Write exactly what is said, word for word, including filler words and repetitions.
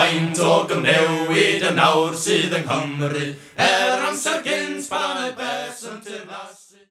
Faint o gyfnewid y nawr sydd yng Nghymru, er amser